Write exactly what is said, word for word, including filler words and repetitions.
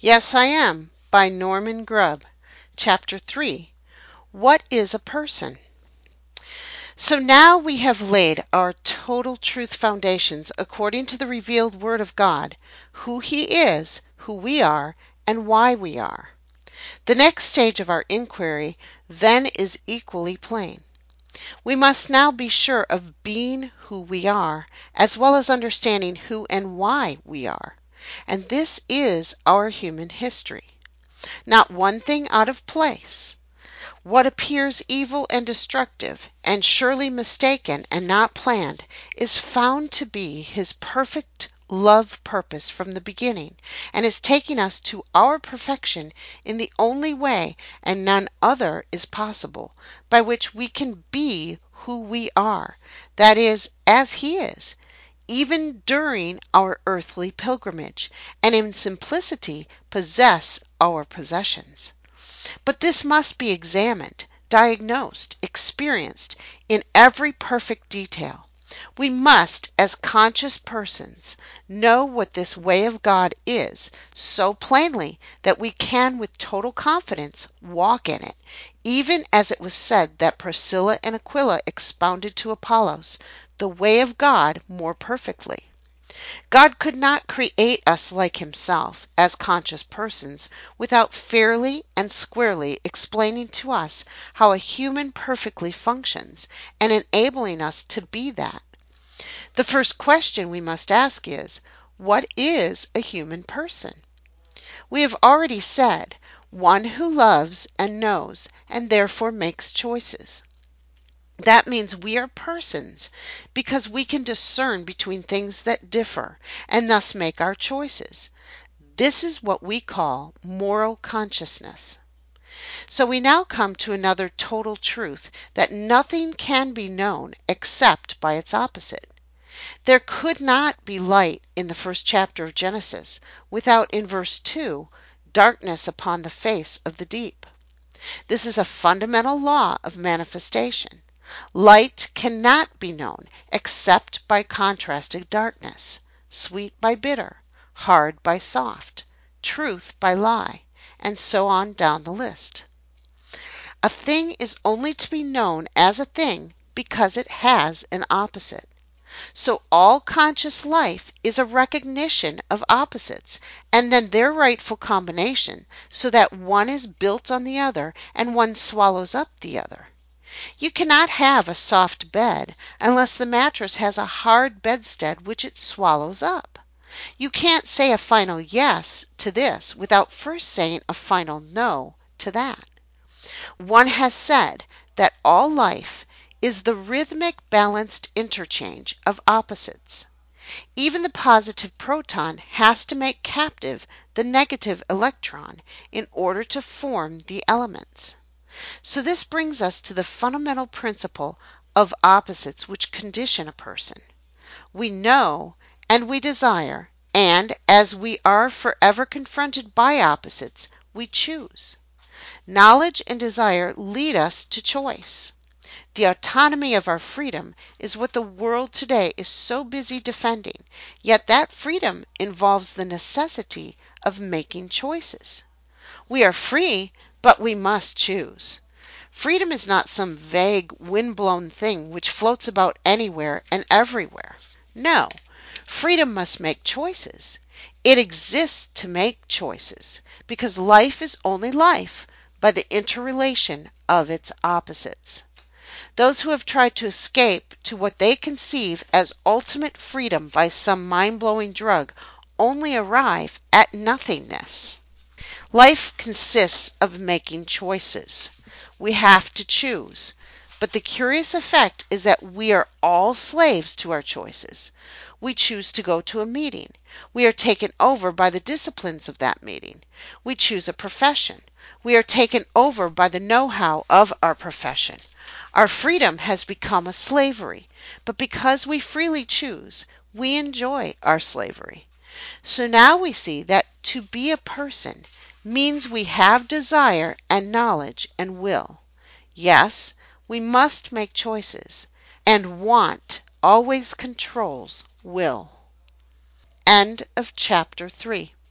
Yes, I Am by Norman Grubb. Chapter three. What is a person? So now we have laid our total truth foundations according to the revealed Word of God, who He is, who we are, and why we are. The next stage of our inquiry then is equally plain. We must now be sure of being who we are, as well as understanding who and why we are. And this is our human history. Not one thing out of place. What appears evil and destructive, and surely mistaken and not planned, is found to be His perfect love purpose from the beginning, and is taking us to our perfection in the only way, and none other is possible, by which we can be who we are, that is, as He is, even during our earthly pilgrimage, and in simplicity possess our possessions. But this must be examined, diagnosed, experienced in every perfect detail. We must, as conscious persons, know what this way of God is so plainly that we can with total confidence walk in it, even as it was said that Priscilla and Aquila expounded to Apollos the way of God more perfectly. God could not create us like Himself, as conscious persons, without fairly and squarely explaining to us how a human perfectly functions, and enabling us to be that. The first question we must ask is, what is a human person? We have already said, one who loves and knows, and therefore makes choices. That means we are persons because we can discern between things that differ and thus make our choices. This is what we call moral consciousness. So we now come to another total truth, that nothing can be known except by its opposite. There could not be light in the first chapter of Genesis without, in verse two, darkness upon the face of the deep. This is a fundamental law of manifestation. Light cannot be known except by contrasting darkness, sweet by bitter, hard by soft, truth by lie, and so on down the list. A thing is only to be known as a thing because it has an opposite. So all conscious life is a recognition of opposites, and then their rightful combination, so that one is built on the other and one swallows up the other. You cannot have a soft bed unless the mattress has a hard bedstead which it swallows up. You can't say a final yes to this without first saying a final no to that. One has said that all life is the rhythmic balanced interchange of opposites. Even the positive proton has to make captive the negative electron in order to form the elements. So this brings us to the fundamental principle of opposites which condition a person. We know and we desire, and as we are forever confronted by opposites, we choose. Knowledge and desire lead us to choice. The autonomy of our freedom is what the world today is so busy defending, yet that freedom involves the necessity of making choices. We are free, but we must choose. Freedom is not some vague, wind-blown thing which floats about anywhere and everywhere. No, freedom must make choices. It exists to make choices, because life is only life by the interrelation of its opposites. Those who have tried to escape to what they conceive as ultimate freedom by some mind-blowing drug only arrive at nothingness. Life consists of making choices. We have to choose. But the curious effect is that we are all slaves to our choices. We choose to go to a meeting. We are taken over by the disciplines of that meeting. We choose a profession. We are taken over by the know-how of our profession. Our freedom has become a slavery, but because we freely choose, we enjoy our slavery. So now we see that to be a person means we have desire and knowledge and will. Yes, we must make choices, and want always controls will. End of chapter three.